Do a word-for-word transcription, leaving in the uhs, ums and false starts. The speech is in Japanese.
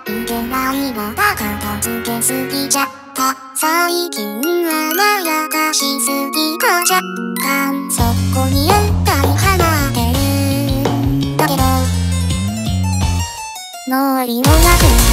いけないのだ片付けすぎちゃった。最近甘やかしすぎか若干そこにやったり放ってるんだけど脳裏もなく